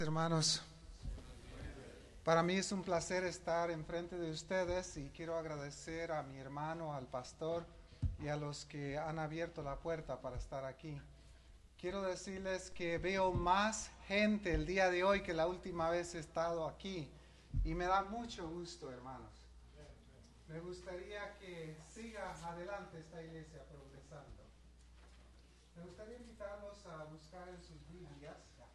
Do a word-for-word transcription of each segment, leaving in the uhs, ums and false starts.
Hermanos, para mí es un placer estar enfrente de ustedes y quiero agradecer a mi hermano, al pastor y a los que han abierto la puerta para estar aquí. Quiero decirles que veo más gente el día de hoy que la última vez he estado aquí y me da mucho gusto, hermanos. Me gustaría que siga adelante esta iglesia progresando. Me gustaría invitarlos a buscar en sus Biblias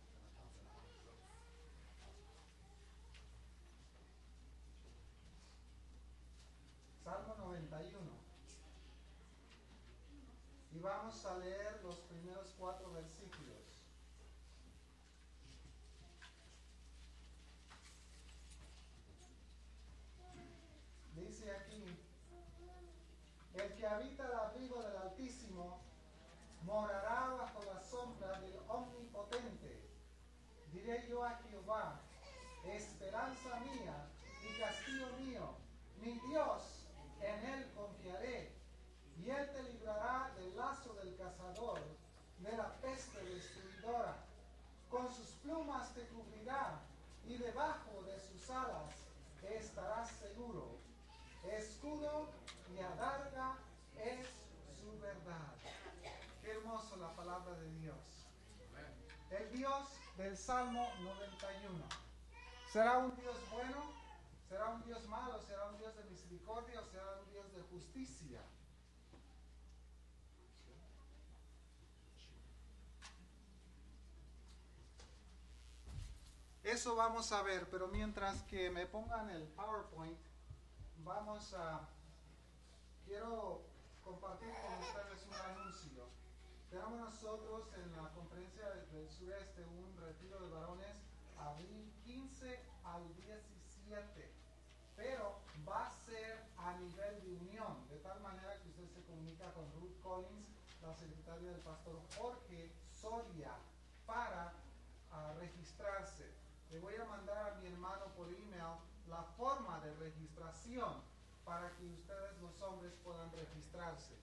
Salmo noventa y uno. Y vamos a leer los primeros cuatro versículos. Dice aquí: el que habita el abrigo del Altísimo morará bajo la sombra del Omnipotente. Diré yo a Jehová, esperanza mía y castillo mío, mi Dios, en él confiaré, y él te librará del lazo del cazador, de la peste destruidora. Con sus plumas te cubrirá, y debajo de sus alas estarás seguro. Escudo y adarga es su verdad. Qué hermoso la palabra de Dios. El Dios del Salmo noventa y uno. ¿Será un Dios bueno? ¿Será un Dios malo? ¿Será un Dios de misericordia? ¿O será un Dios de justicia? Eso vamos a ver, pero mientras que me pongan el PowerPoint, vamos a... Quiero compartir con ustedes un anuncio. Tenemos nosotros en la conferencia del sureste un retiro de varones abril quince al diecisiete, pero va a ser a nivel de unión, de tal manera que usted se comunica con Ruth Collins, la secretaria del pastor Jorge Soria, para uh, registrarse. Le voy a mandar a mi hermano por email la forma de registración para que ustedes los hombres puedan registrarse.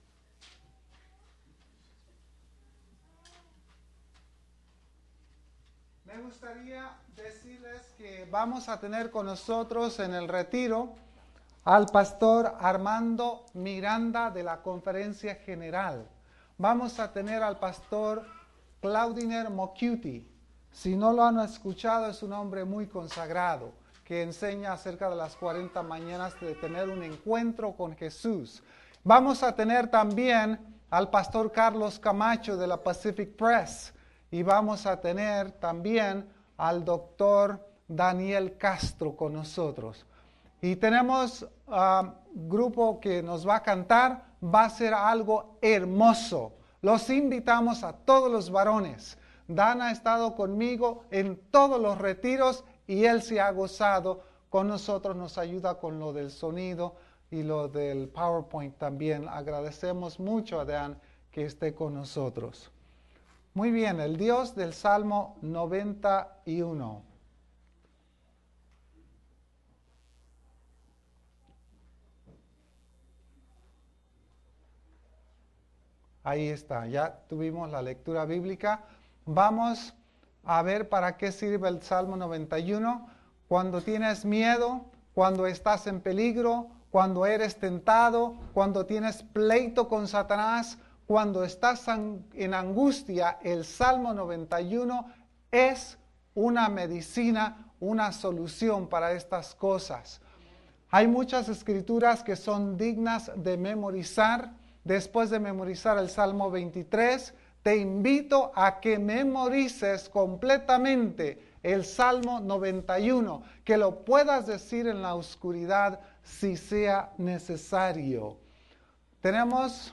Me gustaría decirles que vamos a tener con nosotros en el retiro al pastor Armando Miranda de la Conferencia General. Vamos a tener al pastor Claudiner Mocuti. Si no lo han escuchado, es un hombre muy consagrado que enseña acerca de las cuarenta mañanas de tener un encuentro con Jesús. Vamos a tener también al pastor Carlos Camacho de la Pacific Press. Y vamos a tener también al doctor Daniel Castro con nosotros. Y tenemos un uh, grupo que nos va a cantar. Va a ser algo hermoso. Los invitamos a todos los varones. Dan ha estado conmigo en todos los retiros y él se ha gozado con nosotros. Nos ayuda con lo del sonido y lo del PowerPoint también. Agradecemos mucho a Dan que esté con nosotros. Muy bien, el Dios del Salmo noventa y uno. Ahí está, ya tuvimos la lectura bíblica. Vamos a ver para qué sirve el Salmo noventa y uno. Cuando tienes miedo, cuando estás en peligro, cuando eres tentado, cuando tienes pleito con Satanás, cuando estás en angustia, el Salmo noventa y uno es una medicina, una solución para estas cosas. Hay muchas escrituras que son dignas de memorizar. Después de memorizar el Salmo veintitrés, te invito a que memorices completamente el Salmo noventa y uno, que lo puedas decir en la oscuridad si sea necesario. Tenemos...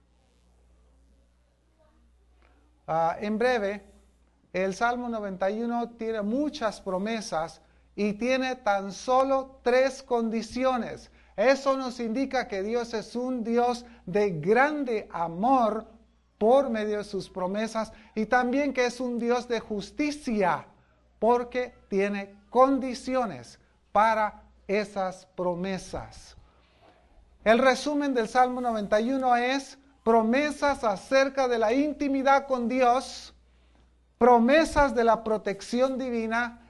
Uh, en breve, el Salmo noventa y uno tiene muchas promesas y tiene tan solo tres condiciones. Eso nos indica que Dios es un Dios de grande amor por medio de sus promesas y también que es un Dios de justicia porque tiene condiciones para esas promesas. El resumen del Salmo noventa y uno es promesas acerca de la intimidad con Dios, promesas de la protección divina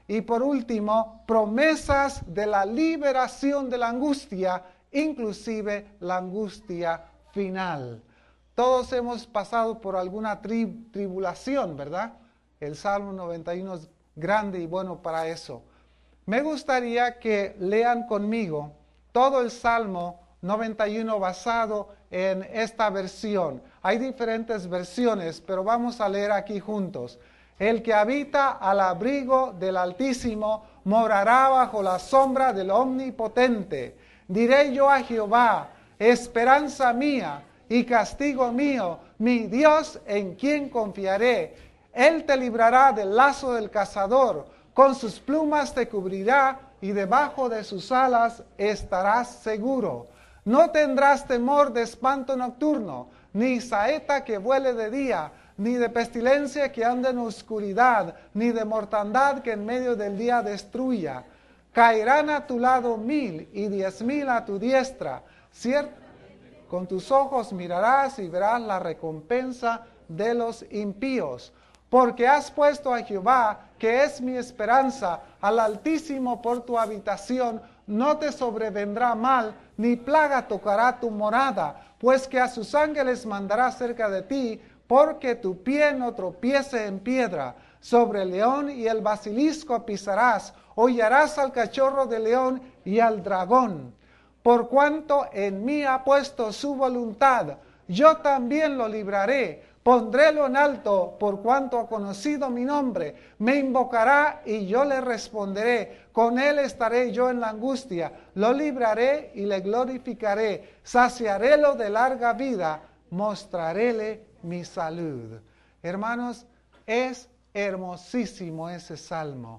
Y por último, promesas de la liberación de la angustia, inclusive la angustia final. Todos hemos pasado por alguna tri- tribulación, ¿verdad? El Salmo noventa y uno es grande y bueno para eso. Me gustaría que lean conmigo todo el Salmo noventa y uno basado en esta versión. Hay diferentes versiones, pero vamos a leer aquí juntos. El que habita al abrigo del Altísimo morará bajo la sombra del Omnipotente. Diré yo a Jehová, esperanza mía y castigo mío, mi Dios en quien confiaré. Él te librará del lazo del cazador, con sus plumas te cubrirá y debajo de sus alas estarás seguro. No tendrás temor de espanto nocturno, ni saeta que vuele de día, ni de pestilencia que ande en oscuridad, ni de mortandad que en medio del día destruya. Caerán a tu lado mil y diez mil a tu diestra. Cierto, con tus ojos mirarás y verás la recompensa de los impíos. Porque has puesto a Jehová, que es mi esperanza, al Altísimo por tu habitación, no te sobrevendrá mal, ni plaga tocará tu morada, pues que a sus ángeles mandará cerca de ti, porque tu pie no tropiece en piedra. Sobre el león y el basilisco pisarás, hollarás al cachorro de león y al dragón. Por cuanto en mí ha puesto su voluntad, yo también lo libraré. Pondrélo en alto por cuanto ha conocido mi nombre. Me invocará y yo le responderé. Con él estaré yo en la angustia. Lo libraré y le glorificaré. Saciarélo de larga vida. Mostraréle mi salud. Hermanos, es hermosísimo ese salmo.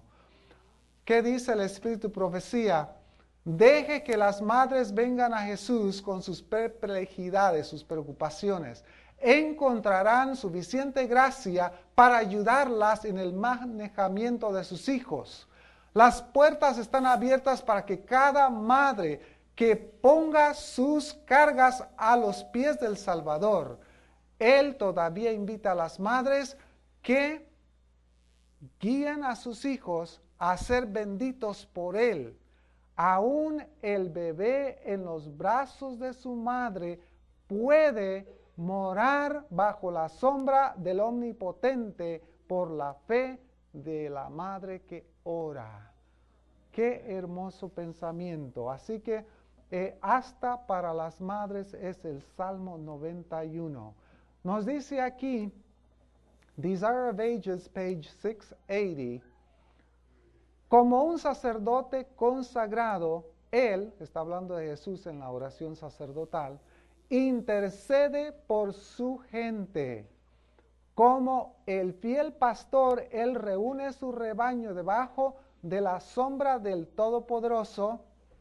¿Qué dice el Espíritu Profecía? Deje que las madres vengan a Jesús con sus perplejidades, sus preocupaciones. Encontrarán suficiente gracia para ayudarlas en el manejamiento de sus hijos. Las puertas están abiertas para que cada madre que ponga sus cargas a los pies del Salvador. Él todavía invita a las madres que guían a sus hijos a ser benditos por Él. Aún el bebé en los brazos de su madre puede morar bajo la sombra del Omnipotente por la fe de la madre que ora. Qué hermoso pensamiento. Así que eh, hasta para las madres es el Salmo noventa y uno. Nos dice aquí, Desire of Ages, page seiscientos ochenta, como un sacerdote consagrado, Él, está hablando de Jesús en la oración sacerdotal, intercede por su gente. Como el fiel pastor, Él reúne su rebaño debajo de la sombra del Todopoderoso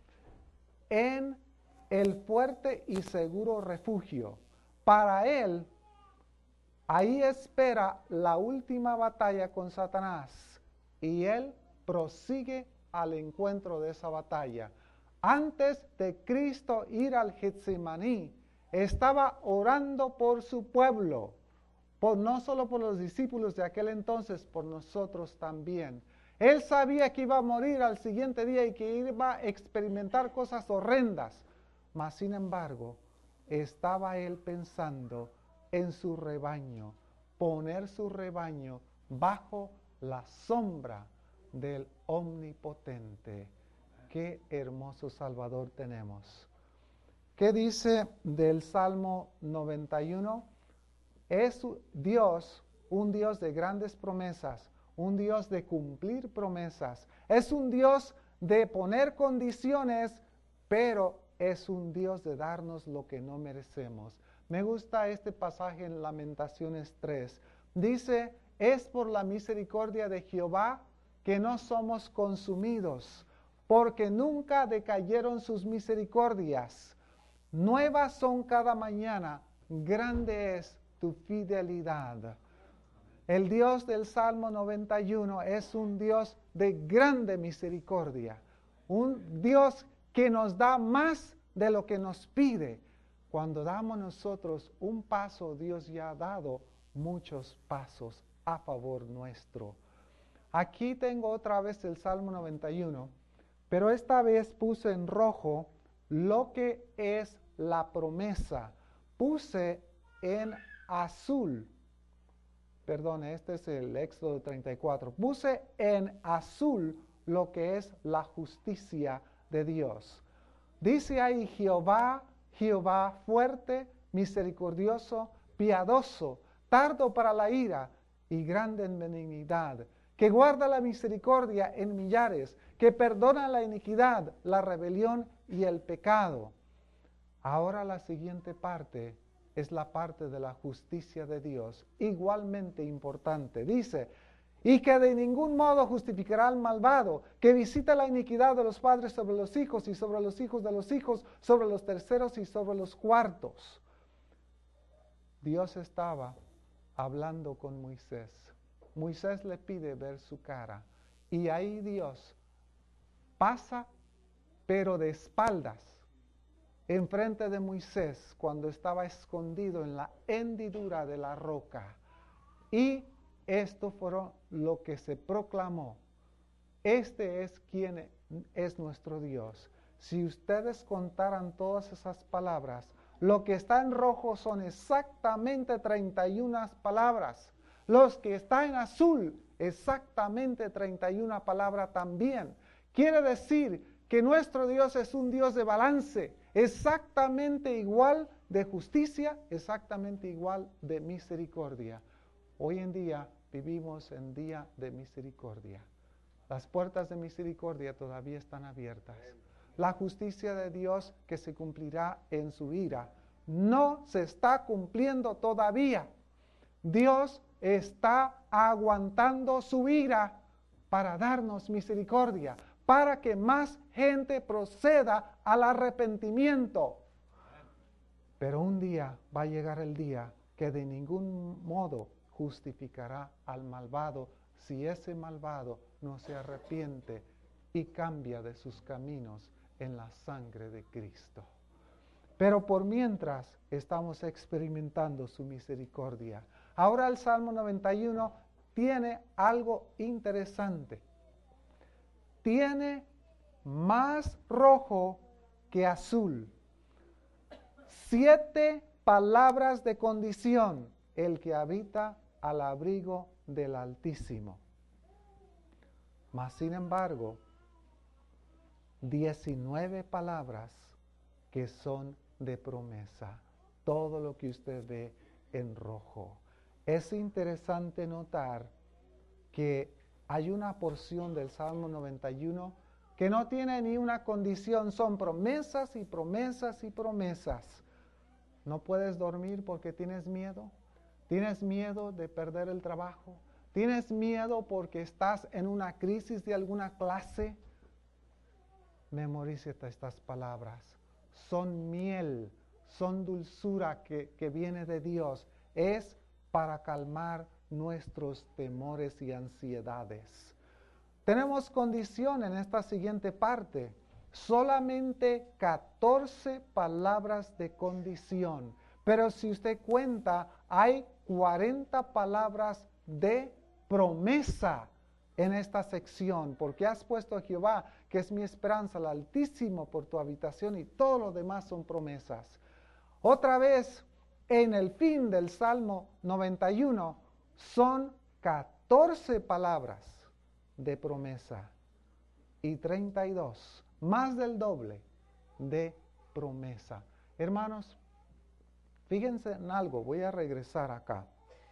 en el fuerte y seguro refugio. Para Él, ahí espera la última batalla con Satanás y Él prosigue al encuentro de esa batalla. Antes de Cristo ir al Getsemaní, estaba orando por su pueblo, por, no solo por los discípulos de aquel entonces, por nosotros también. Él sabía que iba a morir al siguiente día y que iba a experimentar cosas horrendas, mas sin embargo, estaba él pensando en su rebaño, poner su rebaño bajo la sombra del Omnipotente. Qué hermoso Salvador tenemos. ¿Qué dice del Salmo noventa y uno? Es Dios, un Dios de grandes promesas, un Dios de cumplir promesas. Es un Dios de poner condiciones, pero es un Dios de darnos lo que no merecemos. Me gusta este pasaje en Lamentaciones tres. Dice, es por la misericordia de Jehová que no somos consumidos, porque nunca decayeron sus misericordias. Nuevas son cada mañana, grande es tu fidelidad. El Dios del Salmo noventa y uno es un Dios de grande misericordia, un Dios que nos da más de lo que nos pide. Cuando damos nosotros un paso, Dios ya ha dado muchos pasos a favor nuestro. Aquí tengo otra vez el Salmo noventa y uno, pero esta vez puse en rojo lo que es la promesa. Puse en azul, perdón, este es el Éxodo treinta y cuatro. Puse en azul lo que es la justicia de Dios. Dice ahí Jehová, Jehová fuerte, misericordioso, piadoso, tardo para la ira y grande en benignidad, que guarda la misericordia en millares, que perdona la iniquidad, la rebelión y el pecado. Ahora la siguiente parte es la parte de la justicia de Dios, igualmente importante. Dice, y que de ningún modo justificará al malvado, que visita la iniquidad de los padres sobre los hijos y sobre los hijos de los hijos, sobre los terceros y sobre los cuartos. Dios estaba hablando con Moisés. Moisés le pide ver su cara y ahí Dios pasa, pero de espaldas, enfrente de Moisés cuando estaba escondido en la hendidura de la roca. Y esto fue lo que se proclamó. Este es quien es nuestro Dios. Si ustedes contaran todas esas palabras, lo que está en rojo son exactamente treinta y una palabras. Los que están en azul, exactamente treinta y una palabras también. Quiere decir que nuestro Dios es un Dios de balance, exactamente igual de justicia, exactamente igual de misericordia. Hoy en día vivimos en día de misericordia. Las puertas de misericordia todavía están abiertas. La justicia de Dios que se cumplirá en su ira no se está cumpliendo todavía. Dios está aguantando su ira para darnos misericordia, para que más gente proceda al arrepentimiento. Pero un día va a llegar el día que de ningún modo justificará al malvado si ese malvado no se arrepiente y cambia de sus caminos en la sangre de Cristo. Pero por mientras estamos experimentando su misericordia. Ahora el Salmo noventa y uno tiene algo interesante. Tiene más rojo que azul. Siete palabras de condición. El que habita al abrigo del Altísimo. Mas sin embargo, diecinueve palabras que son de promesa. Todo lo que usted ve en rojo. Es interesante notar que hay una porción del Salmo noventa y uno que no tiene ni una condición, son promesas y promesas y promesas. ¿No puedes dormir porque tienes miedo? ¿Tienes miedo de perder el trabajo? ¿Tienes miedo porque estás en una crisis de alguna clase? Memorízate estas palabras. Son miel, son dulzura que, que viene de Dios. Es para calmar nuestros temores y ansiedades. Tenemos condición en esta siguiente parte. Solamente catorce palabras de condición. Pero si usted cuenta, hay cuarenta palabras de promesa en esta sección. Porque has puesto a Jehová, que es mi esperanza, el Altísimo por tu habitación, y todo lo demás son promesas. Otra vez, en el fin del Salmo noventa y uno, son catorce palabras de promesa y treinta y dos, más del doble de promesa. Hermanos, fíjense en algo, voy a regresar acá.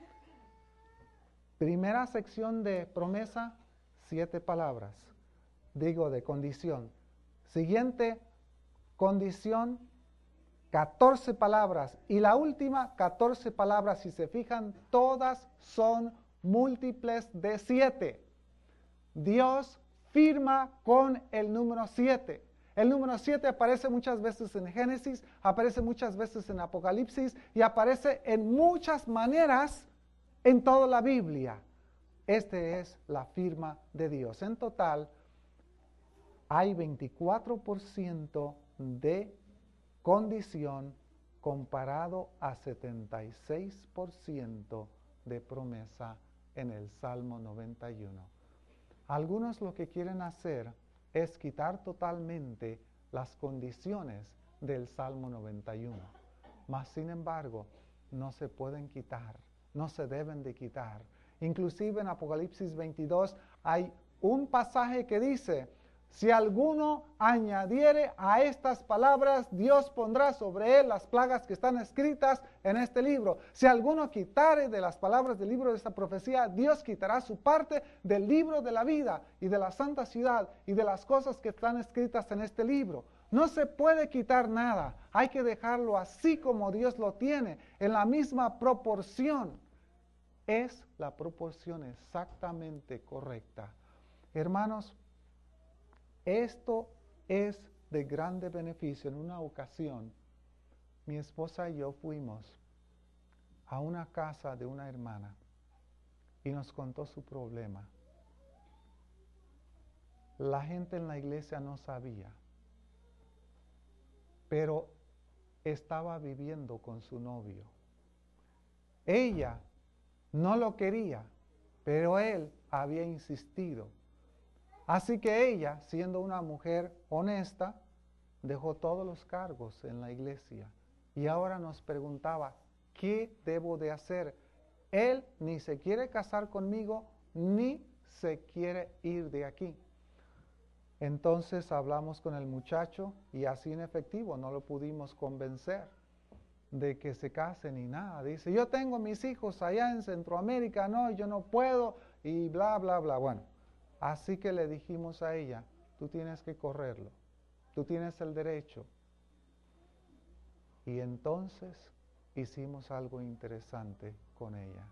Primera sección de promesa, siete palabras, digo de condición. Siguiente condición, catorce palabras. Y la última, catorce palabras, si se fijan, todas son múltiples de siete. Dios firma con el número siete. El número siete aparece muchas veces en Génesis, aparece muchas veces en Apocalipsis y aparece en muchas maneras en toda la Biblia. Esta es la firma de Dios. En total, hay veinticuatro por ciento de condición comparado a setenta y seis por ciento de promesa en el Salmo noventa y uno. Algunos lo que quieren hacer es quitar totalmente las condiciones del Salmo noventa y uno. Mas, sin embargo, no se pueden quitar, no se deben de quitar. Inclusive en Apocalipsis veintidós hay un pasaje que dice, si alguno añadiere a estas palabras, Dios pondrá sobre él las plagas que están escritas en este libro. Si alguno quitare de las palabras del libro de esta profecía, Dios quitará su parte del libro de la vida y de la santa ciudad y de las cosas que están escritas en este libro. No se puede quitar nada, hay que dejarlo así como Dios lo tiene, en la misma proporción. Es la proporción exactamente correcta. Hermanos, esto es de grande beneficio. En una ocasión, mi esposa y yo fuimos a una casa de una hermana y nos contó su problema. La gente en la iglesia no sabía, pero estaba viviendo con su novio. Ella no lo quería, pero él había insistido. Así que ella, siendo una mujer honesta, dejó todos los cargos en la iglesia y ahora nos preguntaba, ¿qué debo de hacer? Él ni se quiere casar conmigo, ni se quiere ir de aquí. Entonces hablamos con el muchacho y así en efectivo no lo pudimos convencer de que se case ni nada. Dice, yo tengo mis hijos allá en Centroamérica, no, yo no puedo y bla, bla, bla. Bueno. Así que le dijimos a ella, tú tienes que correrlo, tú tienes el derecho. Y entonces hicimos algo interesante con ella.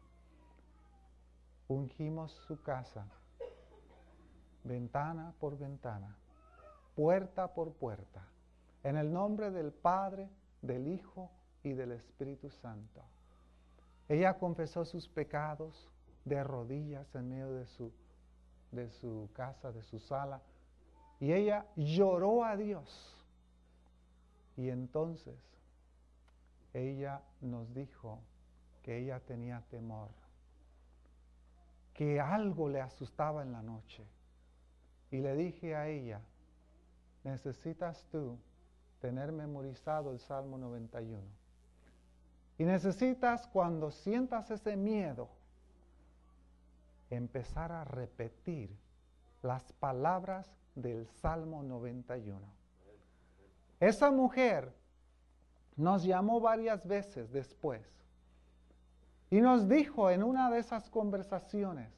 Ungimos su casa, ventana por ventana, puerta por puerta, en el nombre del Padre, del Hijo y del Espíritu Santo. Ella confesó sus pecados de rodillas en medio de su de su casa, de su sala, y ella lloró a Dios. Y entonces ella nos dijo que ella tenía temor, que algo le asustaba en la noche. Y le dije a ella, necesitas tú tener memorizado el Salmo noventa y uno. Y necesitas, cuando sientas ese miedo, empezar a repetir las palabras del Salmo noventa y uno. Esa mujer nos llamó varias veces después y nos dijo en una de esas conversaciones,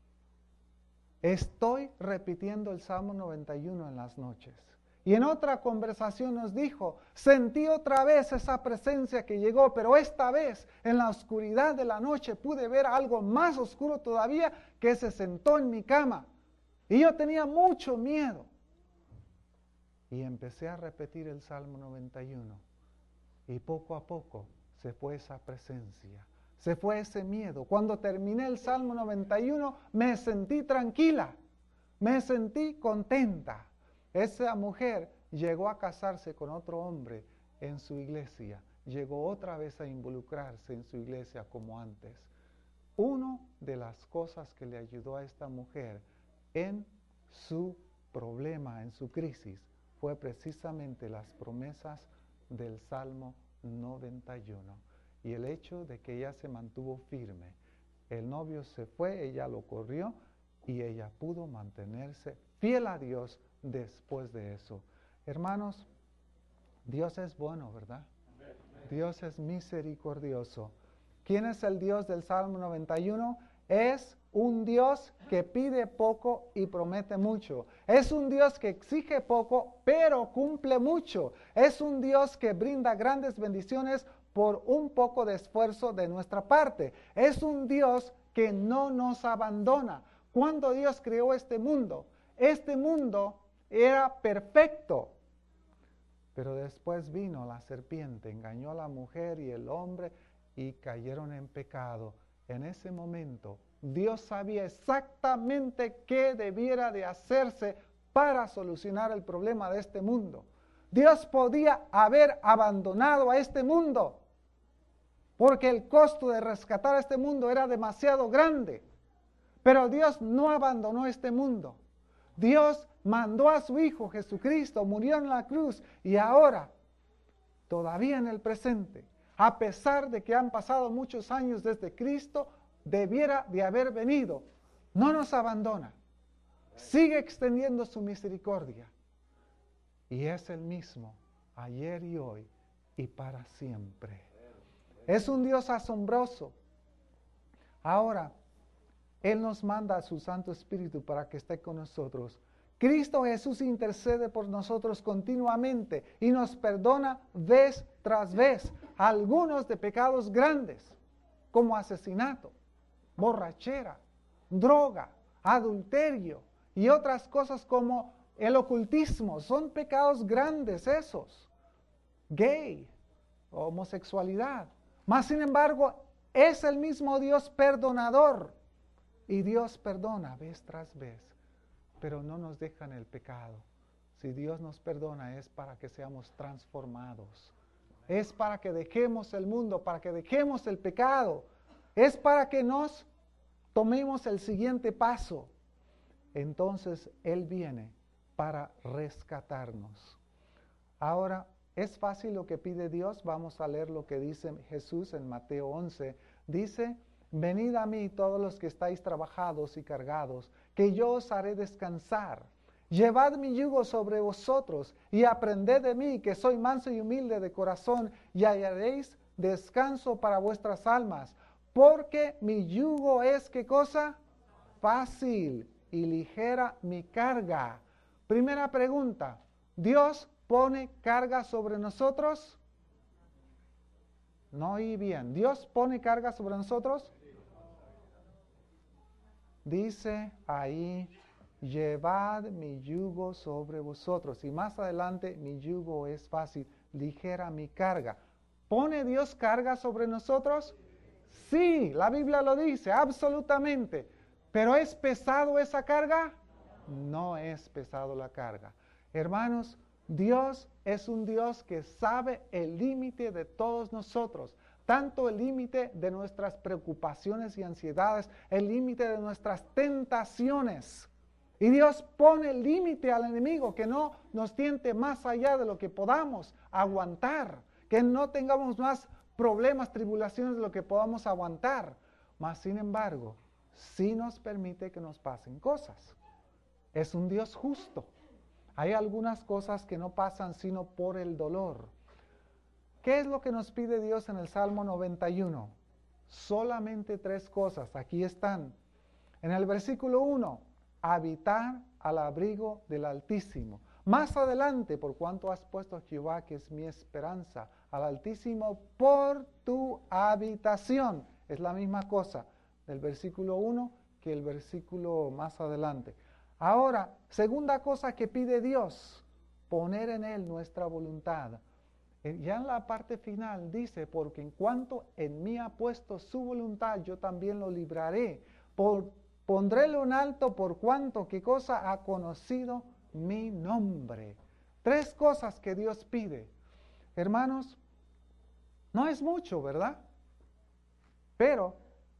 estoy repitiendo el Salmo noventa y uno en las noches. Y en otra conversación nos dijo, sentí otra vez esa presencia que llegó, pero esta vez en la oscuridad de la noche pude ver algo más oscuro todavía que se sentó en mi cama. Y yo tenía mucho miedo. Y empecé a repetir el Salmo noventa y uno. Y poco a poco se fue esa presencia, se fue ese miedo. Cuando terminé el Salmo noventa y uno me sentí tranquila, me sentí contenta. Esa mujer llegó a casarse con otro hombre en su iglesia, llegó otra vez a involucrarse en su iglesia como antes. Una de las cosas que le ayudó a esta mujer en su problema, en su crisis, fue precisamente las promesas del Salmo noventa y uno y el hecho de que ella se mantuvo firme. El novio se fue, ella lo corrió y ella pudo mantenerse fiel a Dios después de eso. Hermanos, Dios es bueno, ¿verdad? Dios es misericordioso. ¿Quién es el Dios del Salmo noventa y uno? Es un Dios que pide poco y promete mucho. Es un Dios que exige poco, pero cumple mucho. Es un Dios que brinda grandes bendiciones por un poco de esfuerzo de nuestra parte. Es un Dios que no nos abandona. Cuando Dios creó este mundo, este mundo era perfecto. Pero después vino la serpiente, engañó a la mujer y el hombre y cayeron en pecado. En ese momento, Dios sabía exactamente qué debiera de hacerse para solucionar el problema de este mundo. Dios podía haber abandonado a este mundo, porque el costo de rescatar a este mundo era demasiado grande. Pero Dios no abandonó este mundo. Dios mandó a su Hijo Jesucristo, murió en la cruz y ahora, todavía en el presente, a pesar de que han pasado muchos años desde Cristo, debiera de haber venido, no nos abandona. Sigue extendiendo su misericordia. Y es el mismo ayer y hoy y para siempre. Es un Dios asombroso. Ahora, Él nos manda a su Santo Espíritu para que esté con nosotros. Cristo Jesús intercede por nosotros continuamente y nos perdona vez tras vez, algunos de pecados grandes, como asesinato, borrachera, droga, adulterio y otras cosas como el ocultismo. Son pecados grandes esos. Gay, homosexualidad. Mas sin embargo, es el mismo Dios perdonador. Y Dios perdona vez tras vez, pero no nos deja en el pecado. Si Dios nos perdona es para que seamos transformados. Es para que dejemos el mundo, para que dejemos el pecado. Es para que nos tomemos el siguiente paso. Entonces Él viene para rescatarnos. Ahora, ¿es fácil lo que pide Dios? Vamos a leer lo que dice Jesús en Mateo once. Dice: venid a mí todos los que estáis trabajados y cargados, que yo os haré descansar. Llevad mi yugo sobre vosotros y aprended de mí, que soy manso y humilde de corazón, y hallaréis descanso para vuestras almas. Porque mi yugo es, ¿qué cosa? Fácil y ligera mi carga. Primera pregunta, ¿Dios pone carga sobre nosotros? No oí bien. ¿Dios pone carga sobre nosotros? Dice ahí, llevad mi yugo sobre vosotros. Y más adelante, mi yugo es fácil, ligera mi carga. ¿Pone Dios carga sobre nosotros? Sí, la Biblia lo dice, absolutamente. ¿Pero es pesado esa carga? No es pesado la carga. Hermanos, Dios es un Dios que sabe el límite de todos nosotros. Tanto el límite de nuestras preocupaciones y ansiedades, el límite de nuestras tentaciones. Y Dios pone el límite al enemigo, que no nos tiente más allá de lo que podamos aguantar, que no tengamos más problemas, tribulaciones de lo que podamos aguantar. Mas, sin embargo, sí nos permite que nos pasen cosas. Es un Dios justo. Hay algunas cosas que no pasan sino por el dolor. ¿Qué es lo que nos pide Dios en el Salmo noventa y uno? Solamente tres cosas, aquí están. En el versículo uno, habitar al abrigo del Altísimo. Más adelante, por cuanto has puesto a Jehová, que es mi esperanza, al Altísimo por tu habitación. Es la misma cosa del versículo uno que el versículo más adelante. Ahora, segunda cosa que pide Dios, poner en Él nuestra voluntad. Ya en la parte final dice, porque en cuanto en mí ha puesto su voluntad, yo también lo libraré. Por, pondrélo en alto por cuanto, ¿qué cosa? Ha conocido mi nombre. Tres cosas que Dios pide. Hermanos, no es mucho, ¿verdad? Pero,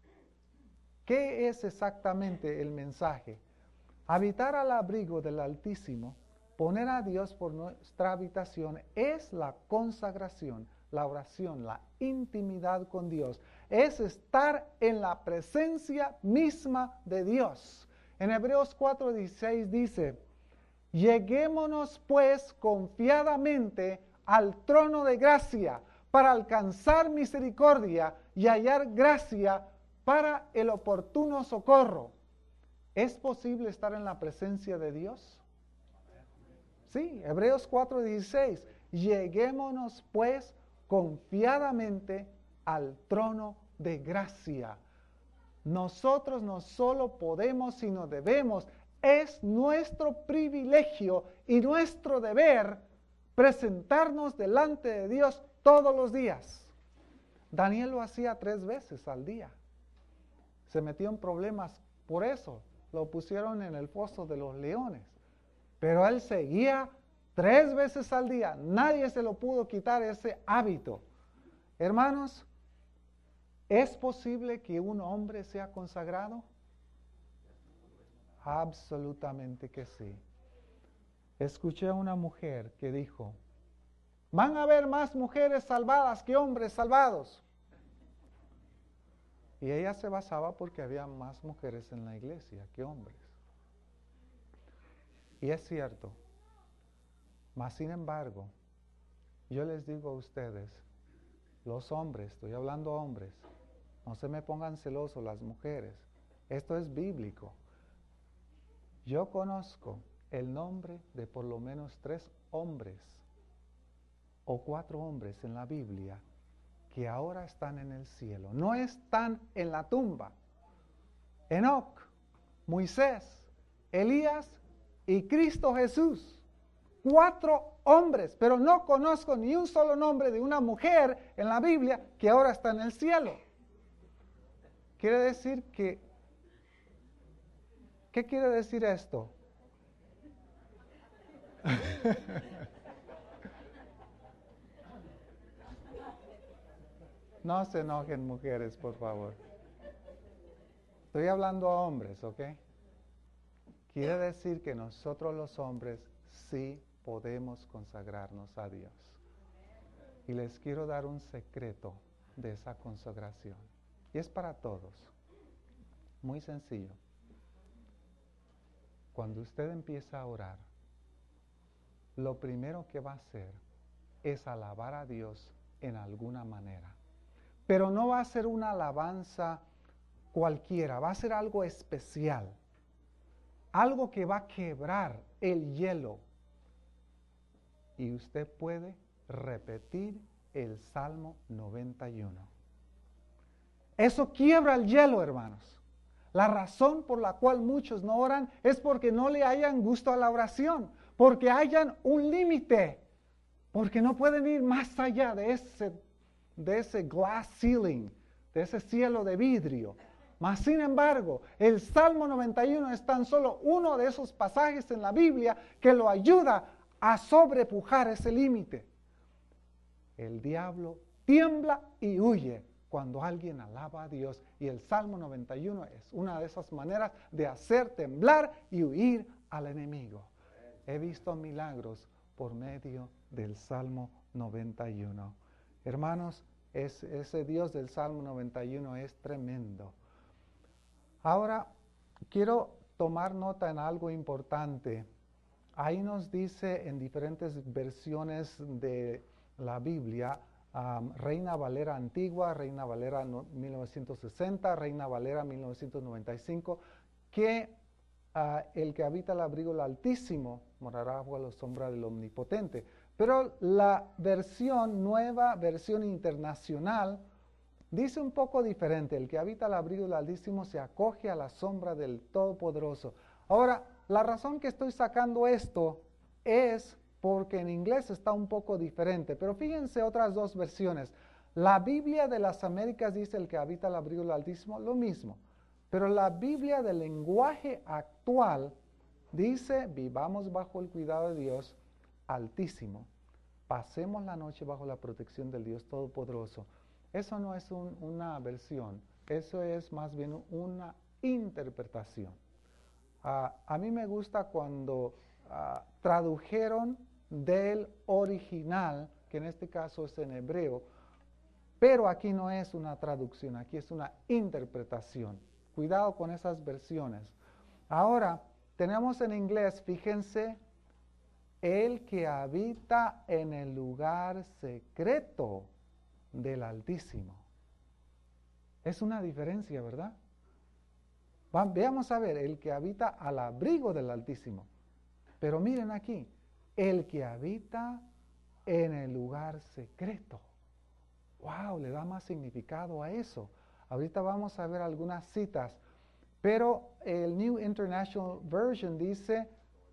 ¿qué es exactamente el mensaje? Habitar al abrigo del Altísimo, poner a Dios por nuestra habitación, es la consagración, la oración, la intimidad con Dios. Es estar en la presencia misma de Dios. En Hebreos cuatro dieciséis dice, lleguémonos pues confiadamente al trono de gracia para alcanzar misericordia y hallar gracia para el oportuno socorro. ¿Es posible estar en la presencia de Dios? Sí, Hebreos cuatro dieciséis. Lleguémonos pues confiadamente al trono de gracia. Nosotros no solo podemos, sino debemos. Es nuestro privilegio y nuestro deber presentarnos delante de Dios todos los días. Daniel lo hacía tres veces al día. Se metió en problemas por eso. Lo pusieron en el foso de los leones. Pero él seguía tres veces al día. Nadie se lo pudo quitar ese hábito. Hermanos, ¿es posible que un hombre sea consagrado? Absolutamente que sí. Escuché a una mujer que dijo, van a haber más mujeres salvadas que hombres salvados. Y ella se basaba porque había más mujeres en la iglesia que hombres. Y es cierto. Mas sin embargo, yo les digo a ustedes, los hombres, estoy hablando a hombres, no se me pongan celosos las mujeres. Esto es bíblico. Yo conozco el nombre de por lo menos tres hombres o cuatro hombres en la Biblia que ahora están en el cielo. No están en la tumba. Enoc, Moisés, Elías y Cristo Jesús. Cuatro hombres, pero no conozco ni un solo nombre de una mujer en la Biblia que ahora está en el cielo. Quiere decir que, ¿qué quiere decir esto? No se enojen, mujeres, por favor. Estoy hablando a hombres, ¿ok? Quiere decir que nosotros los hombres sí podemos consagrarnos a Dios. Y les quiero dar un secreto de esa consagración. Y es para todos. Muy sencillo. Cuando usted empieza a orar, lo primero que va a hacer es alabar a Dios en alguna manera. Pero no va a ser una alabanza cualquiera, va a ser algo especial. Algo que va a quebrar el hielo. Y usted puede repetir el Salmo noventa y uno. Eso quiebra el hielo, hermanos. La razón por la cual muchos no oran es porque no le hayan gusto a la oración, porque hayan un límite, porque no pueden ir más allá de ese, de ese glass ceiling, de ese cielo de vidrio. Mas, sin embargo, el Salmo noventa y uno es tan solo uno de esos pasajes en la Biblia que lo ayuda a sobrepujar ese límite. El diablo tiembla y huye cuando alguien alaba a Dios, y el Salmo noventa y uno es una de esas maneras de hacer temblar y huir al enemigo. He visto milagros por medio del Salmo noventa y uno. Hermanos, es, ese Dios del Salmo noventa y uno es tremendo. Ahora, quiero tomar nota en algo importante. Ahí nos dice en diferentes versiones de la Biblia, um, Reina Valera Antigua, Reina Valera no, mil novecientos sesenta, Reina Valera mil novecientos noventa y cinco, que uh, el que habita el abrigo del Altísimo morará bajo la sombra del Omnipotente. Pero la versión, nueva versión internacional, dice un poco diferente. El que habita el abrigo del Altísimo se acoge a la sombra del Todopoderoso. Ahora, la razón que estoy sacando esto es porque en inglés está un poco diferente. Pero fíjense otras dos versiones. La Biblia de las Américas dice el que habita el abrigo del Altísimo, lo mismo. Pero la Biblia del lenguaje actual dice, vivamos bajo el cuidado de Dios Altísimo. Pasemos la noche bajo la protección del Dios Todopoderoso. Eso no es un, una versión, eso es más bien una interpretación. Uh, a mí me gusta cuando uh, tradujeron del original, que en este caso es en hebreo, pero aquí no es una traducción, aquí es una interpretación. Cuidado con esas versiones. Ahora, tenemos en inglés, fíjense, el que habita en el lugar secreto del Altísimo. Es una diferencia, ¿verdad? Va, veamos a ver, el que habita al abrigo del Altísimo. Pero miren aquí, el que habita en el lugar secreto. ¡Wow! Le da más significado a eso. Ahorita vamos a ver algunas citas. Pero el New International Version dice,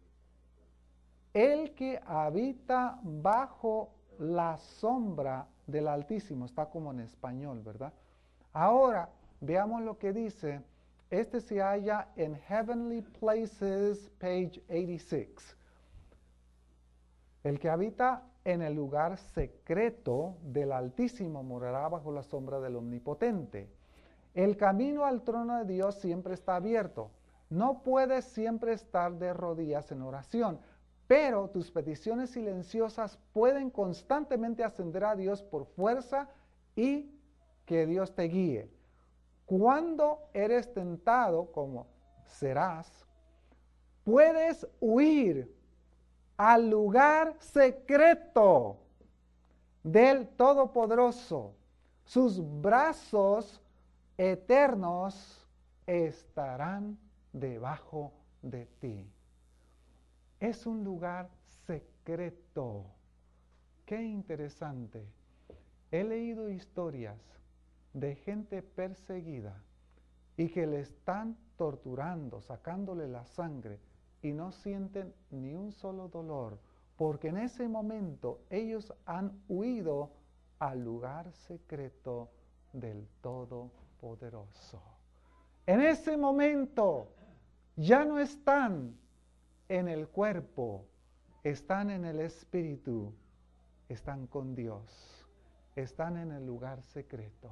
el que habita bajo la sombra del Altísimo. Está como en español, ¿verdad? Ahora, veamos lo que dice. Este se halla en Heavenly Places, page ochenta y seis. El que habita en el lugar secreto del Altísimo morará bajo la sombra del Omnipotente. El camino al trono de Dios siempre está abierto. No puedes siempre estar de rodillas en oración, pero tus peticiones silenciosas pueden constantemente ascender a Dios por fuerza y que Dios te guíe. Cuando eres tentado, como serás, puedes huir al lugar secreto del Todopoderoso. Sus brazos eternos estarán debajo de ti. Es un lugar secreto. Qué interesante. He leído historias de gente perseguida y que le están torturando, sacándole la sangre y no sienten ni un solo dolor, porque en ese momento ellos han huido al lugar secreto del Todopoderoso. En ese momento ya no están en el cuerpo, están en el espíritu, están con Dios, están en el lugar secreto.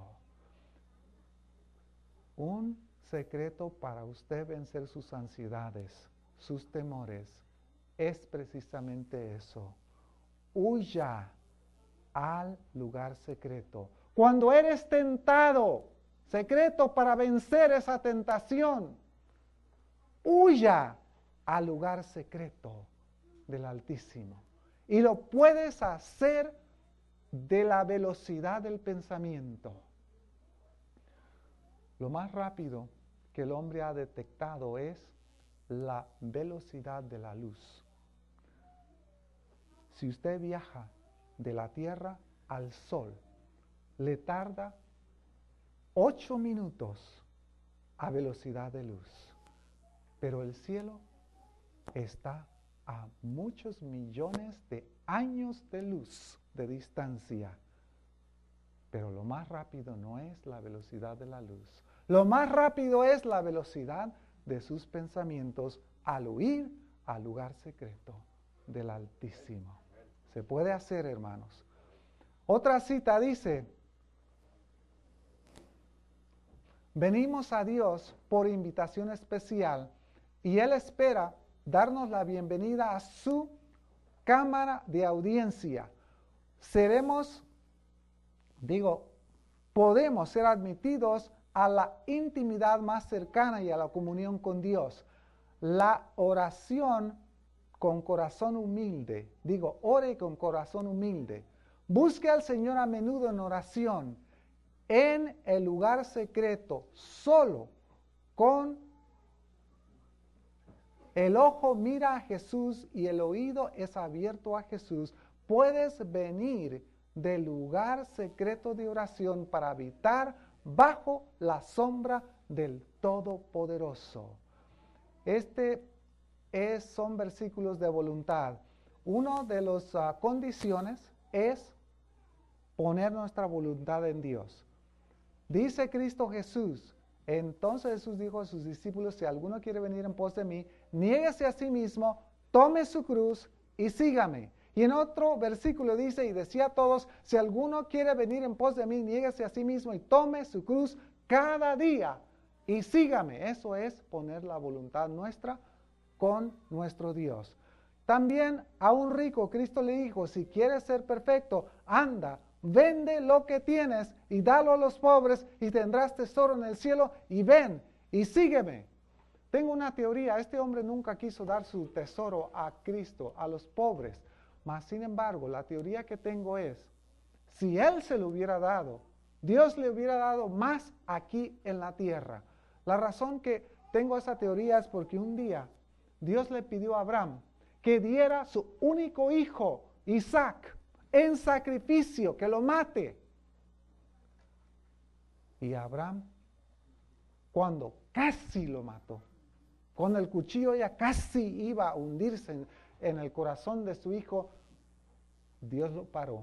Un secreto para usted vencer sus ansiedades, sus temores, es precisamente eso. Huya al lugar secreto. Cuando eres tentado, secreto para vencer esa tentación, huya al lugar secreto del Altísimo. Y lo puedes hacer de la velocidad del pensamiento. Lo más rápido que el hombre ha detectado es la velocidad de la luz. Si usted viaja de la Tierra al Sol, le tarda ocho minutos a velocidad de luz. Pero el cielo está a muchos millones de años de luz de distancia. Pero lo más rápido no es la velocidad de la luz. Lo más rápido es la velocidad de sus pensamientos al huir al lugar secreto del Altísimo. Se puede hacer, hermanos. Otra cita dice: venimos a Dios por invitación especial y Él espera darnos la bienvenida a su cámara de audiencia. Seremos, digo, podemos ser admitidos a la intimidad más cercana y a la comunión con Dios. La oración con corazón humilde, digo, ore con corazón humilde. Busque al Señor a menudo en oración, en el lugar secreto, solo, con el ojo mira a Jesús y el oído es abierto a Jesús. Puedes venir del lugar secreto de oración para habitar bajo la sombra del Todopoderoso. Este es, son versículos de voluntad. Una de las uh, condiciones es poner nuestra voluntad en Dios. Dice Cristo Jesús, entonces Jesús dijo a sus discípulos: si alguno quiere venir en pos de mí, niéguese a sí mismo, tome su cruz y sígame. Y en otro versículo dice, y decía a todos: si alguno quiere venir en pos de mí, niéguese a sí mismo y tome su cruz cada día y sígame. Eso es poner la voluntad nuestra con nuestro Dios. También a un rico Cristo le dijo: si quieres ser perfecto, anda, vende lo que tienes y dalo a los pobres y tendrás tesoro en el cielo, y ven y sígueme. Tengo una teoría: este hombre nunca quiso dar su tesoro a Cristo, a los pobres. Mas, sin embargo, la teoría que tengo es, si él se lo hubiera dado, Dios le hubiera dado más aquí en la tierra. La razón que tengo esa teoría es porque un día Dios le pidió a Abraham que diera su único hijo, Isaac, en sacrificio, que lo mate. Y Abraham, cuando casi lo mató, cuando el cuchillo ya casi iba a hundirse en, en el corazón de su hijo, Dios lo paró.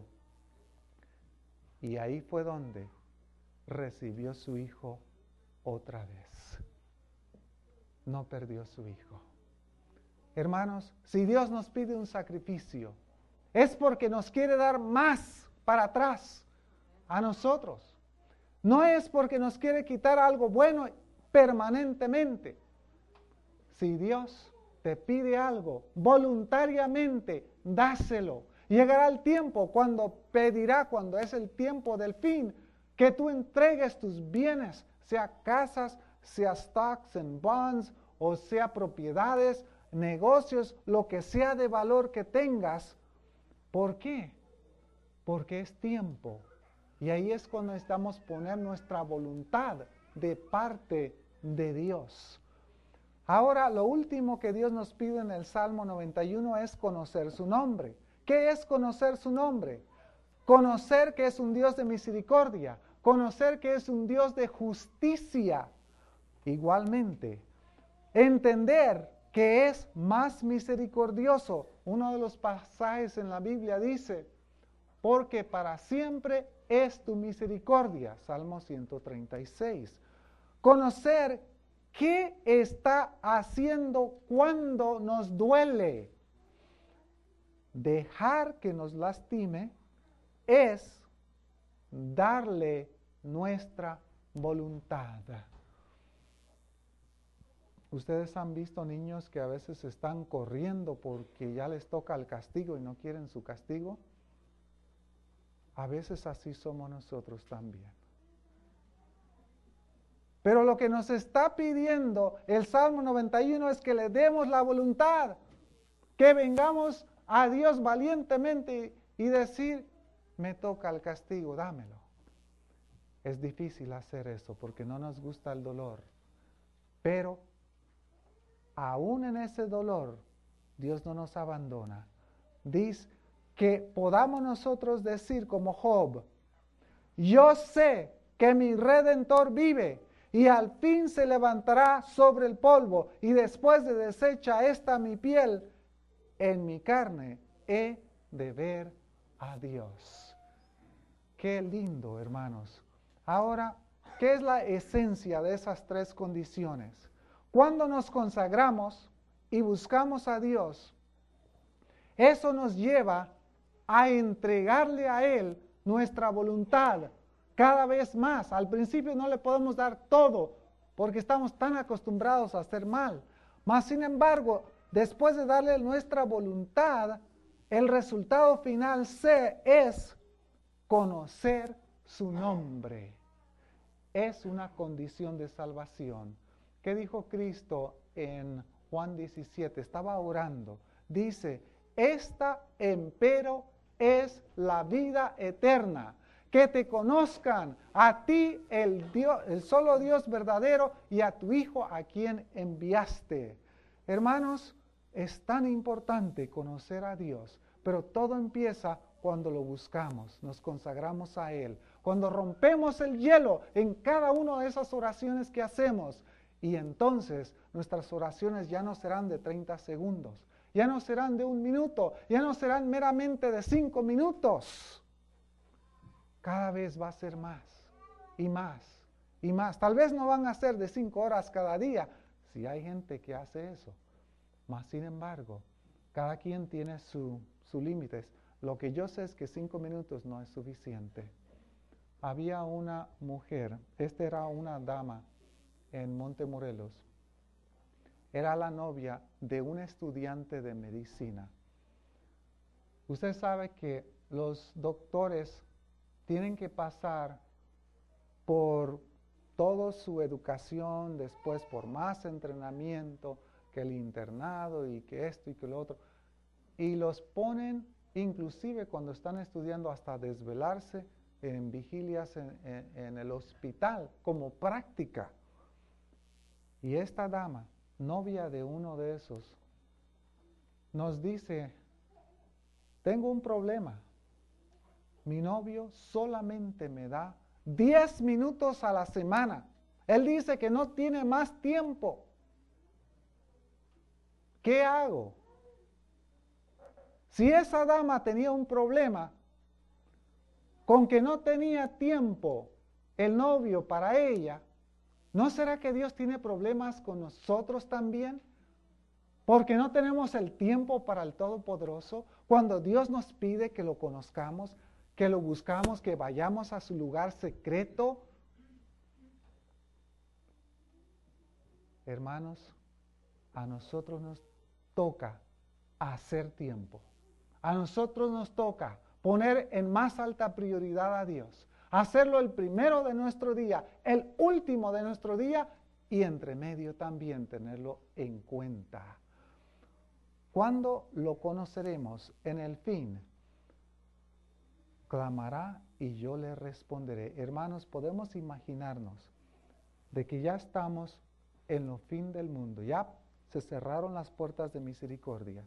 Y ahí fue donde recibió su hijo otra vez. No perdió su hijo. Hermanos, si Dios nos pide un sacrificio, es porque nos quiere dar más para atrás a nosotros. No es porque nos quiere quitar algo bueno permanentemente. si Dios te pide algo, voluntariamente, dáselo. Llegará el tiempo cuando pedirá, cuando es el tiempo del fin, que tú entregues tus bienes, sea casas, sea stocks and bonds, o sea propiedades, negocios, lo que sea de valor que tengas. ¿Por qué? Porque es tiempo. Y ahí es cuando necesitamos poner nuestra voluntad de parte de Dios. Ahora, lo último que Dios nos pide en el Salmo noventa y uno es conocer su nombre. ¿Qué es conocer su nombre? Conocer que es un Dios de misericordia, conocer que es un Dios de justicia. Igualmente, entender que es más misericordioso. Uno de los pasajes en la Biblia dice, porque para siempre es tu misericordia. Salmo ciento treinta y seis. Conocer qué está haciendo cuando nos duele. Dejar que nos lastime es darle nuestra voluntad. Ustedes han visto niños que a veces están corriendo porque ya les toca el castigo y no quieren su castigo. A veces así somos nosotros también. Pero lo que nos está pidiendo el Salmo noventa y uno es que le demos la voluntad, que vengamos a Dios valientemente y decir, me toca el castigo, dámelo. Es difícil hacer eso porque no nos gusta el dolor, pero aún en ese dolor, Dios no nos abandona. Dice que podamos nosotros decir como Job, yo sé que mi Redentor vive y al fin se levantará sobre el polvo y después de deshecha esta mi piel, en mi carne he de ver a Dios. Qué lindo, hermanos. Ahora, ¿qué es la esencia de esas tres condiciones? Cuando nos consagramos y buscamos a Dios, eso nos lleva a entregarle a Él nuestra voluntad cada vez más. Al principio no le podemos dar todo porque estamos tan acostumbrados a hacer mal. Mas, sin embargo, después de darle nuestra voluntad, el resultado final es conocer su nombre. Es una condición de salvación. ¿Qué dijo Cristo en Juan diecisiete? Estaba orando. Dice, esta empero es la vida eterna, que te conozcan a ti, el Dios, el solo Dios verdadero, y a tu Hijo a quien enviaste. Hermanos, es tan importante conocer a Dios, pero todo empieza cuando lo buscamos, nos consagramos a Él, cuando rompemos el hielo en cada una de esas oraciones que hacemos. Y entonces nuestras oraciones ya no serán de treinta segundos, ya no serán de un minuto, ya no serán meramente de cinco minutos. Cada vez va a ser más y más y más. Tal vez no van a ser de cinco horas cada día, si hay gente que hace eso. Mas, sin embargo, cada quien tiene sus su límites. Lo que yo sé es que cinco minutos no es suficiente. Había una mujer, esta era una dama en Montemorelos. Era la novia de un estudiante de medicina. Usted sabe que los doctores tienen que pasar por toda su educación, después por más entrenamiento, que el internado y que esto y que lo otro. Y los ponen, inclusive cuando están estudiando, hasta desvelarse en vigilias en, en, en el hospital, como práctica. Y esta dama, novia de uno de esos, nos dice, tengo un problema. Mi novio solamente me da diez minutos a la semana. Él dice que no tiene más tiempo. ¿Qué hago? Si esa dama tenía un problema con que no tenía tiempo el novio para ella, ¿no será que Dios tiene problemas con nosotros también? Porque no tenemos el tiempo para el Todopoderoso. Cuando Dios nos pide que lo conozcamos, que lo buscamos, que vayamos a su lugar secreto. Hermanos, a nosotros nos toca hacer tiempo. A nosotros nos toca poner en más alta prioridad a Dios. Hacerlo el primero de nuestro día, el último de nuestro día y entre medio también tenerlo en cuenta. ¿Cuándo lo conoceremos? En el fin. Clamará y yo le responderé. Hermanos, podemos imaginarnos de que ya estamos en lo fin del mundo. Ya se cerraron las puertas de misericordia.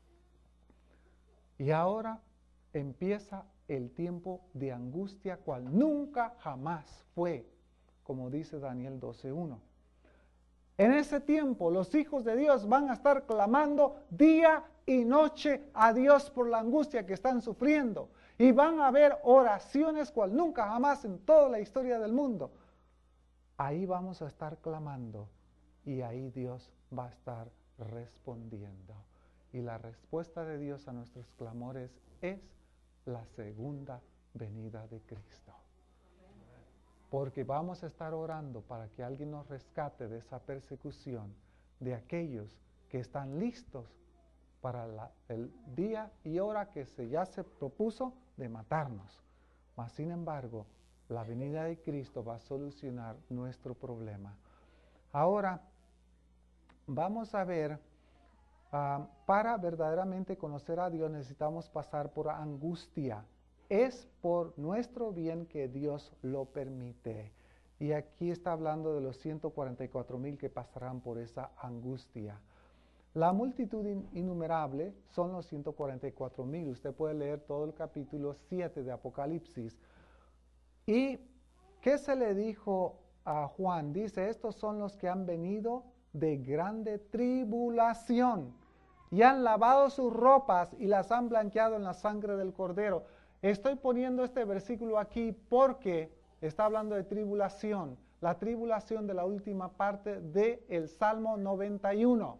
Y ahora empieza el tiempo de angustia, cual nunca jamás fue, como dice Daniel doce uno. En ese tiempo los hijos de Dios van a estar clamando día y noche a Dios por la angustia que están sufriendo. Y van a haber oraciones cual nunca jamás en toda la historia del mundo. Ahí vamos a estar clamando y ahí Dios va a estar respondiendo. Y la respuesta de Dios a nuestros clamores es la segunda venida de Cristo. Porque vamos a estar orando para que alguien nos rescate de esa persecución de aquellos que están listos para la, el día y hora que se, ya se propuso de matarnos. Mas, sin embargo, la venida de Cristo va a solucionar nuestro problema. Ahora, vamos a ver, uh, para verdaderamente conocer a Dios necesitamos pasar por angustia. Es por nuestro bien que Dios lo permite. Y aquí está hablando de los ciento cuarenta y cuatro mil que pasarán por esa angustia. La multitud in- innumerable son los ciento cuarenta y cuatro mil. Usted puede leer todo el capítulo siete de Apocalipsis. ¿Y qué se le dijo a Juan? Dice, estos son los que han venido de grande tribulación y han lavado sus ropas y las han blanqueado en la sangre del Cordero. Estoy poniendo este versículo aquí porque está hablando de tribulación, la tribulación de la última parte del Salmo noventa y uno.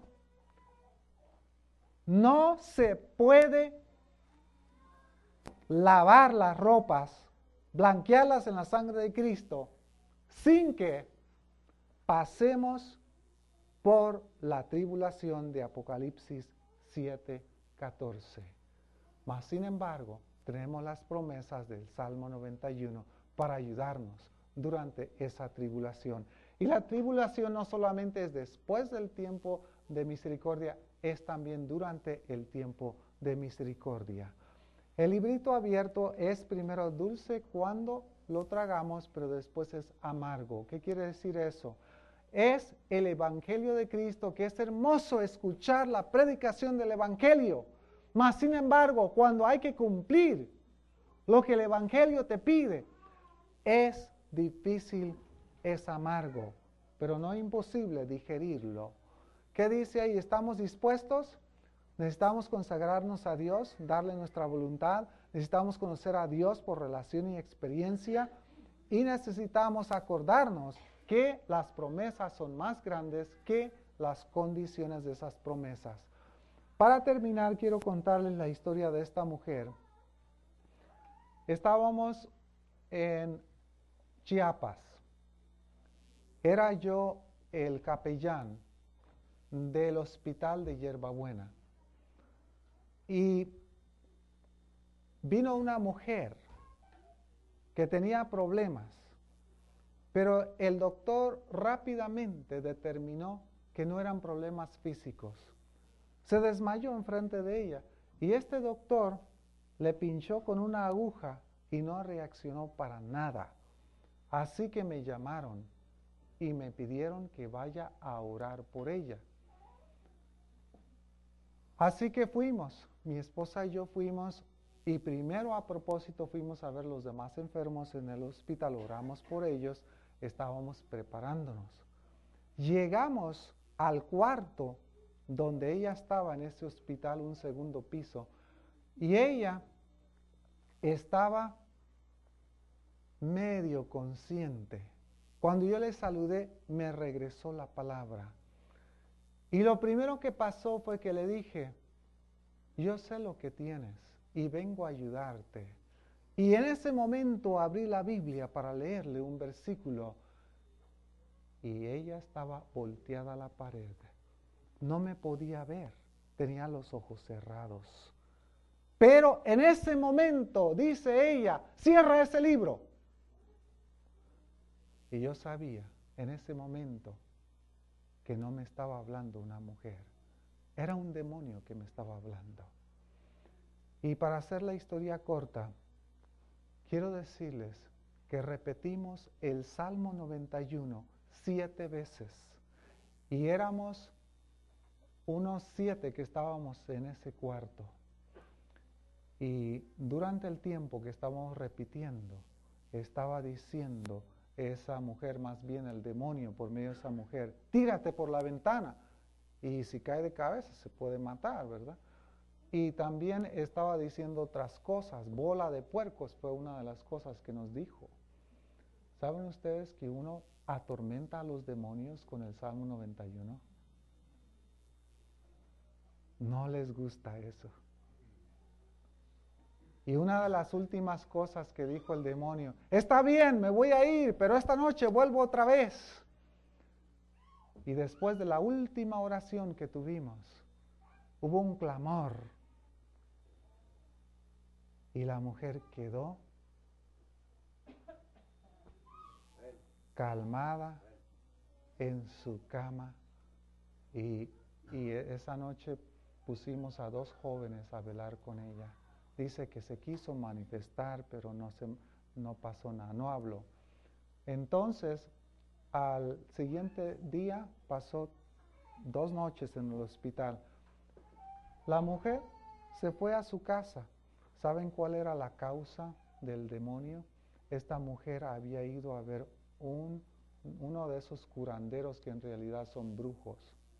No se puede lavar las ropas, blanquearlas en la sangre de Cristo, sin que pasemos por la tribulación de Apocalipsis siete catorce. Mas, sin embargo, tenemos las promesas del Salmo noventa y uno para ayudarnos durante esa tribulación. Y la tribulación no solamente es después del tiempo de misericordia, es también durante el tiempo de misericordia. El librito abierto es primero dulce cuando lo tragamos, pero después es amargo. ¿Qué quiere decir eso? Es el Evangelio de Cristo, que es hermoso escuchar la predicación del Evangelio. Mas, sin embargo, cuando hay que cumplir lo que el Evangelio te pide, es difícil, es amargo, pero no imposible digerirlo. ¿Qué dice ahí? ¿Estamos dispuestos? Necesitamos consagrarnos a Dios, darle nuestra voluntad. Necesitamos conocer a Dios por relación y experiencia. Y necesitamos acordarnos que las promesas son más grandes que las condiciones de esas promesas. Para terminar, quiero contarles la historia de esta mujer. Estábamos en Chiapas. Era yo el capellán del hospital de Hierbabuena. Y vino una mujer que tenía problemas, pero el doctor rápidamente determinó que no eran problemas físicos. Se desmayó enfrente de ella y este doctor le pinchó con una aguja y no reaccionó para nada. Así que me llamaron y me pidieron que vaya a orar por ella. Así que fuimos, mi esposa y yo fuimos, y primero a propósito fuimos a ver los demás enfermos en el hospital, oramos por ellos, estábamos preparándonos. Llegamos al cuarto donde ella estaba en ese hospital, un segundo piso, y ella estaba medio consciente. Cuando yo le saludé, me regresó la palabra. Y lo primero que pasó fue que le dije, yo sé lo que tienes y vengo a ayudarte. Y en ese momento abrí la Biblia para leerle un versículo y ella estaba volteada a la pared. no me podía ver, tenía los ojos cerrados. Pero en ese momento, dice ella, cierra ese libro. Y yo sabía en ese momento que no me estaba hablando una mujer, era un demonio que me estaba hablando. Y para hacer la historia corta, quiero decirles que repetimos el Salmo noventa y uno siete veces. Y éramos unos siete que estábamos en ese cuarto. Y durante el tiempo que estábamos repitiendo, estaba diciendo esa mujer, más bien el demonio por medio de esa mujer, tírate por la ventana. Y si cae de cabeza se puede matar, ¿verdad? Y también estaba diciendo otras cosas. Bola de puercos fue una de las cosas que nos dijo. ¿Saben ustedes que uno atormenta a los demonios con el Salmo noventa y uno? No les gusta eso. Y una de las últimas cosas que dijo el demonio, está bien, me voy a ir, pero esta noche vuelvo otra vez. Y después de la última oración que tuvimos, hubo un clamor. Y la mujer quedó calmada en su cama. Y, y esa noche pusimos a dos jóvenes a velar con ella. Dice que se quiso manifestar, pero no, se, no pasó nada, no habló. Entonces, al siguiente día pasó dos noches en el hospital. La mujer se fue a su casa. ¿Saben cuál era la causa del demonio? Esta mujer había ido a ver un, uno de esos curanderos que en realidad son brujos.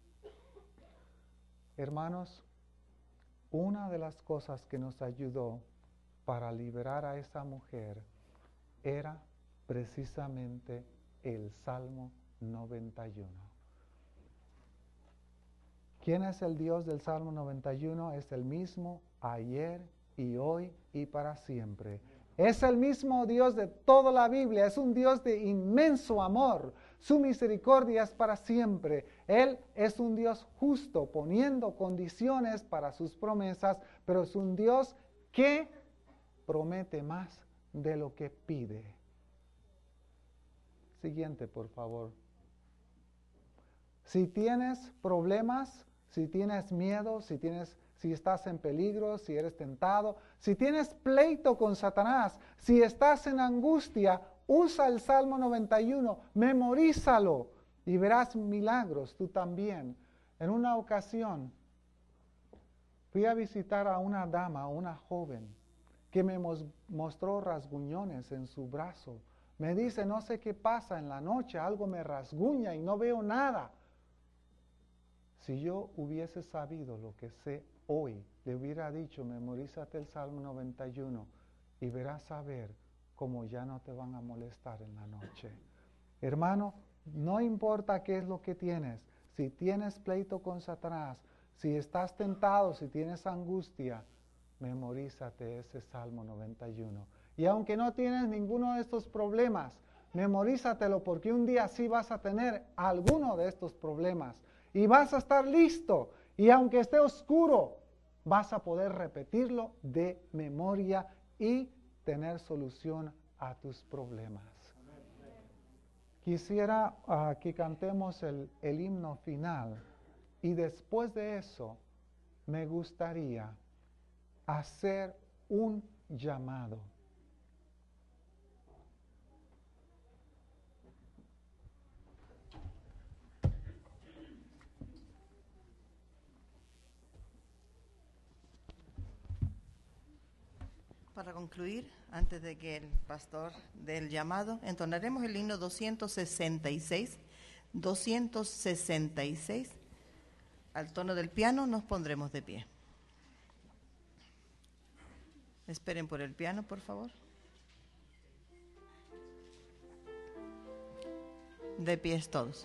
Hermanos, una de las cosas que nos ayudó para liberar a esa mujer era precisamente el Salmo noventa y uno. ¿Quién es el Dios del Salmo noventa y uno? Es el mismo ayer y hoy y para siempre. Es el mismo Dios de toda la Biblia, es un Dios de inmenso amor. Su misericordia es para siempre. Él es un Dios justo, poniendo condiciones para sus promesas, pero es un Dios que promete más de lo que pide. Siguiente, por favor. Si tienes problemas, si tienes miedo, si tienes, si estás en peligro, si eres tentado, si tienes pleito con Satanás, si estás en angustia, usa el Salmo noventa y uno, memorízalo y verás milagros tú también. En una ocasión fui a visitar a una dama, una joven, que me mostró rasguñones en su brazo. Me dice, no sé qué pasa en la noche, algo me rasguña y no veo nada. Si yo hubiese sabido lo que sé hoy, le hubiera dicho, memorízate el Salmo noventa y uno y verás a ver cómo ya no te van a molestar en la noche. Hermano, no importa qué es lo que tienes, si tienes pleito con Satanás, si estás tentado, si tienes angustia, memorízate ese Salmo noventa y uno. Y aunque no tienes ninguno de estos problemas, memorízatelo porque un día sí vas a tener alguno de estos problemas. Y vas a estar listo. Y aunque esté oscuro, vas a poder repetirlo de memoria y tener solución a tus problemas. Quisiera uh, que cantemos el, el himno final. Y después de eso, me gustaría hacer un llamado. Para concluir, antes de que el pastor dé el llamado, entonaremos el himno doscientos sesenta y seis. doscientos sesenta y seis. Al tono del piano nos pondremos de pie. Esperen por el piano, por favor. De pies todos.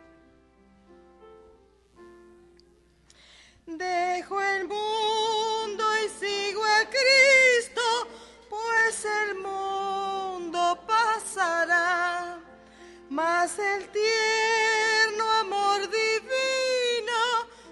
Dejo el mundo y sigo a Cristo, pues el mundo pasará, mas el tierno amor divino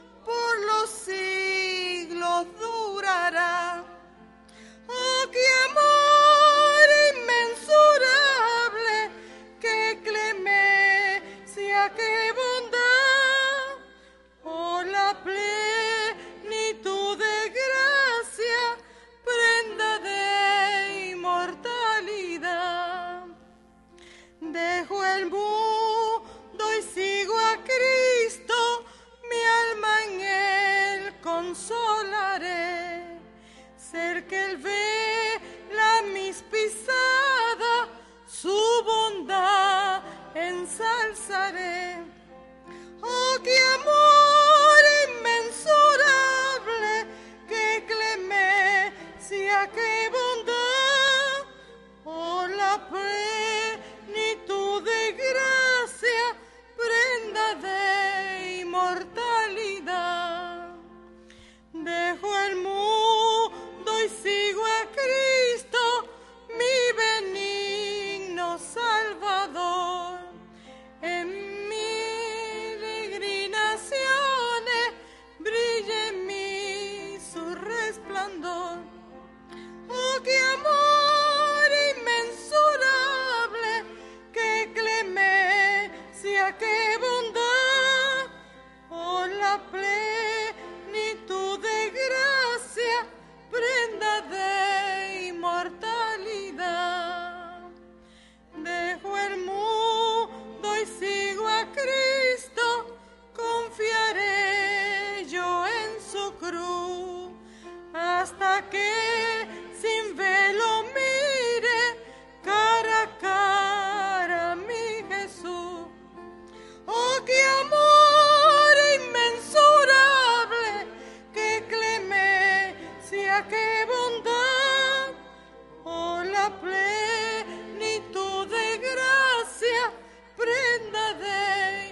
gracia, qué bondad, oh la plenitud de gracia, prenda de inmortalidad. Dejo el mundo y sigo a Cristo, mi benigno Salvador. En mis peregrinaciones brille en mí su resplandor. Oh, qué amor inmensurable, qué clemencia, qué bondad, oh la plenitud de gracia, prenda de inmortalidad. Dejo el mundo y sigo a Cristo, confiaré yo en su cruz, hasta que sin velo mire cara a cara a mi Jesús. Oh, qué amor inmensurable, qué clemencia, qué bondad, oh la plenitud de gracia, prenda de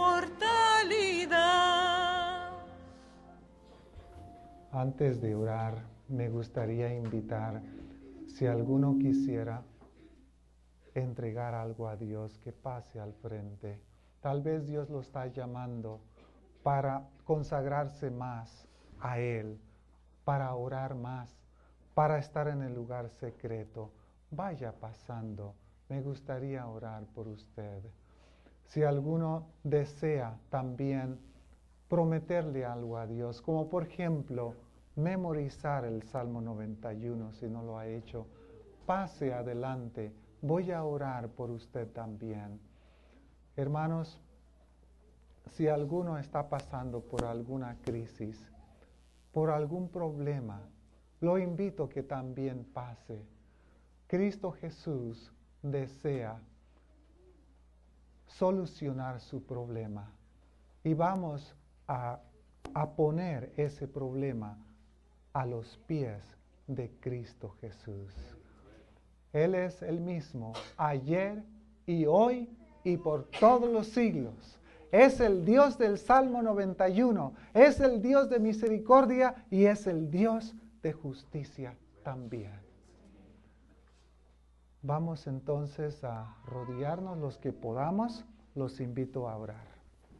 inmortalidad. Antes de orar, me gustaría invitar, si alguno quisiera entregar algo a Dios, que pase al frente. Tal vez Dios lo está llamando para consagrarse más a Él, para orar más, para estar en el lugar secreto. Vaya pasando, me gustaría orar por usted. Si alguno desea también prometerle algo a Dios, como por ejemplo, memorizar el Salmo noventa y uno, si no lo ha hecho, pase adelante, voy a orar por usted también. Hermanos, si alguno está pasando por alguna crisis, por algún problema, lo invito a que también pase. Cristo Jesús desea solucionar su problema y vamos a, a poner ese problema a los pies de Cristo Jesús. Él es el mismo ayer y hoy y por todos los siglos. Es el Dios del Salmo noventa y uno, es el Dios de misericordia y es el Dios de justicia también. Vamos entonces a rodearnos los que podamos, los invito a orar.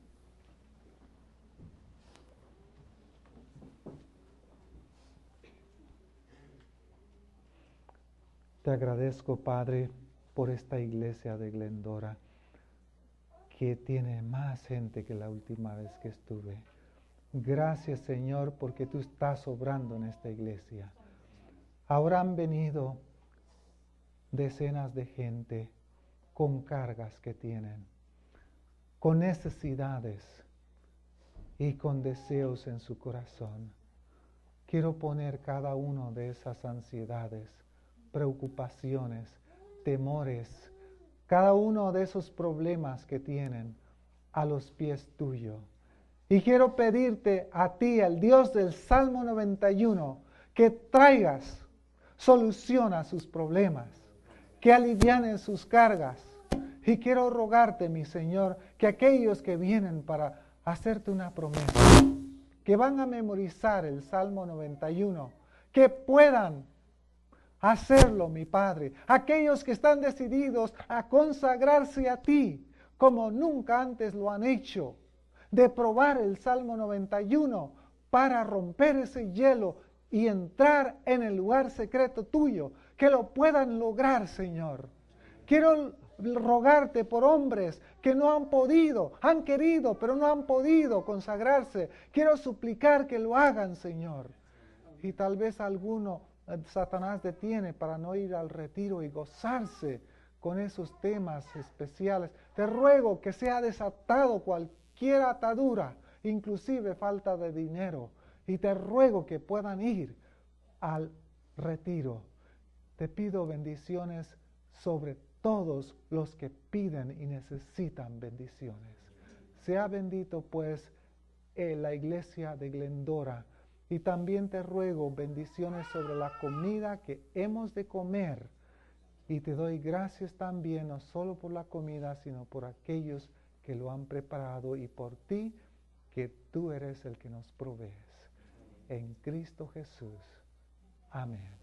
Te agradezco, Padre, por esta iglesia de Glendora, que tiene más gente que la última vez que estuve. Gracias, Señor, porque tú estás obrando en esta iglesia. Ahora han venido decenas de gente con cargas que tienen, con necesidades y con deseos en su corazón. Quiero poner cada una de esas ansiedades, preocupaciones, temores, cada uno de esos problemas que tienen a los pies tuyos. Y quiero pedirte a ti, el Dios del Salmo noventa y uno, que traigas solución a sus problemas, que alivianen sus cargas. Y quiero rogarte, mi Señor, que aquellos que vienen para hacerte una promesa, que van a memorizar el Salmo noventa y uno, que puedan hacerlo, mi Padre. Aquellos que están decididos a consagrarse a ti como nunca antes lo han hecho, de probar el Salmo noventa y uno para romper ese hielo y entrar en el lugar secreto tuyo, que lo puedan lograr, Señor. Quiero rogarte por hombres que no han podido, han querido, pero no han podido consagrarse. Quiero suplicar que lo hagan, Señor. Y tal vez alguno Satanás detiene para no ir al retiro y gozarse con esos temas especiales. Te ruego que sea desatado cualquier atadura, inclusive falta de dinero, y te ruego que puedan ir al retiro. Te pido bendiciones sobre todos los que piden y necesitan bendiciones. Sea bendito pues en la iglesia de Glendora Y también te ruego bendiciones sobre la comida que hemos de comer. Y te doy gracias también, no solo por la comida, sino por aquellos que lo han preparado y por ti, que tú eres el que nos provees. En Cristo Jesús. Amén.